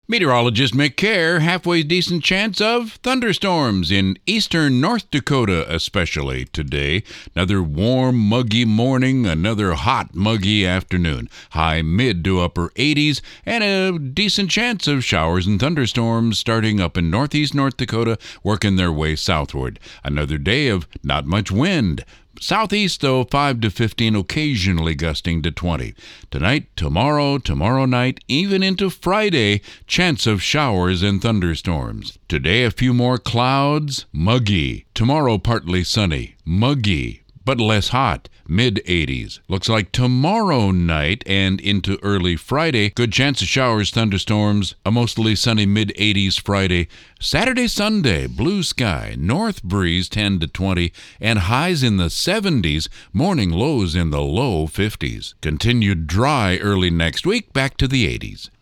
Meteorologist Mick Kerr, halfway decent chance of thunderstorms in eastern North Dakota, especially today. Another warm, muggy morning, another hot, muggy afternoon. High mid to upper 80s, and a decent chance of showers and thunderstorms starting up in northeast North Dakota, working their way southward. Another day of not much wind. Southeast, though, 5 to 15, occasionally gusting to 20. Tonight, tomorrow night, even into Friday, chance of showers and thunderstorms. Today, a few more clouds, muggy. Tomorrow, partly sunny, muggy, but less hot, mid-80s. Looks like tomorrow night and into early Friday, good chance of showers, thunderstorms, a mostly sunny mid-80s Friday. Saturday, Sunday, blue sky, north breeze 10 to 20, and highs in the 70s, morning lows in the low 50s. Continued dry early next week, back to the 80s.